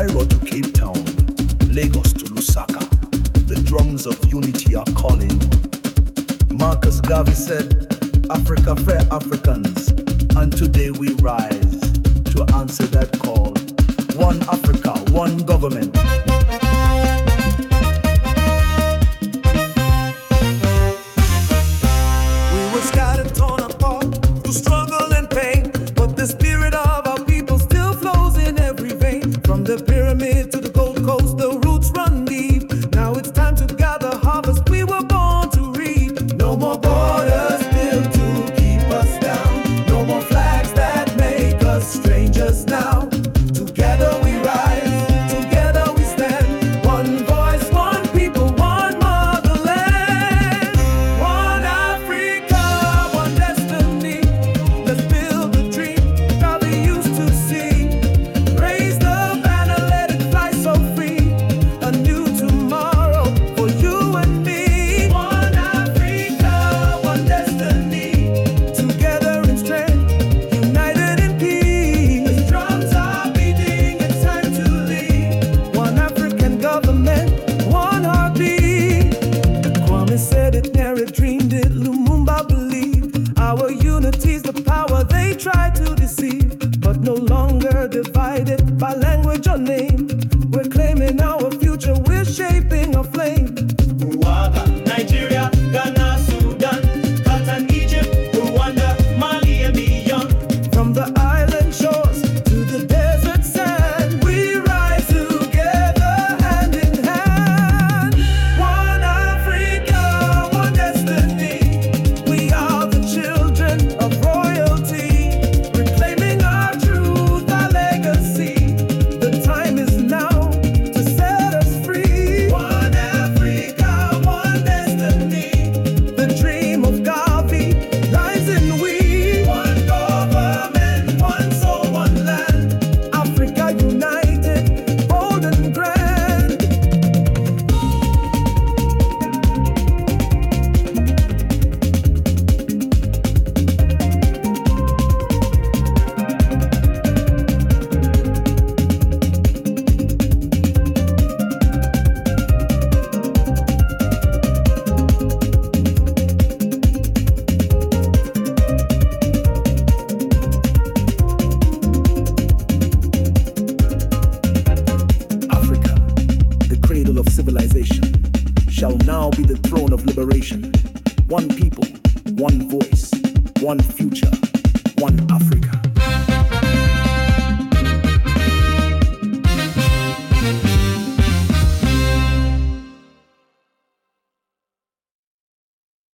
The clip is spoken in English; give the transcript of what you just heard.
Cairo to Cape Town, Lagos to Lusaka, the drums of unity are calling. Marcus Garvey said, Africa for Africans, and today we rise to answer that call. One Africa, one government. We were scattered, torn apart, through struggle and pain, but the spirit of our people still flows in every vein. From the pyramid to the Gold Coast, the roots run deep. Now it's time to gather harvest we were born to reap. No more borders built to keep us down. No more flags that make us strangers now. Together we rise, together we stand. One voice, one people, one motherland. One Africa, one destiny. Let's build the dream that we used to see. Raise the banner, let it fly so free. A new tomorrow for you and me. One Africa, one destiny. Together in strength, united in peace. As drums are beating, it's time to lead. One African government, one heartbeat. Kwame said it, Nehru dreamed it, Lumumba believed. Our unity's the power they try to deceive, but no longer divided by language or name. We're claiming our future, we're shaping a flame. Rwanda, Nigeria, Ghana, Sudan, Qatar, Egypt, Rwanda, Mali, and beyond. From the island shores to the desert sand, we rise together hand in hand. One Africa, one destiny. We are the children of royalty, reclaiming our truth, our legacy. The time is now to set us free. One Africa, one destiny. The dream of Garvey lies in we. One government, one soul, one land. Africa united, bold and grand. Africa, the cradle of civilization, shall now be the throne of liberation. One people, one voice, one future, one Africa.